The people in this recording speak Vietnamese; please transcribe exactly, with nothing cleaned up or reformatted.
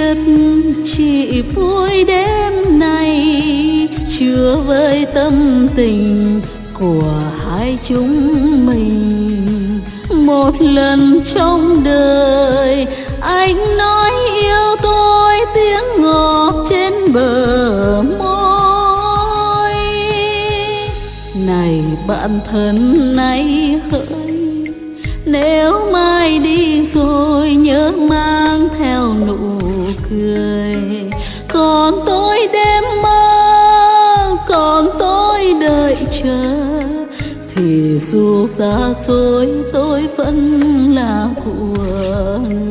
biết chỉ vui đêm này chứa với tâm tình của hai chúng mình. Một lần trong đời anh nói yêu tôi, tiếng ngọt trên bờ môi. Này bạn thân này hỡi, nếu mai đi rồi nhớ mang theo nụ cười. Còn tôi đêm mơ, còn tôi đợi chờ, thì dù xa xôi tôi vẫn là của người.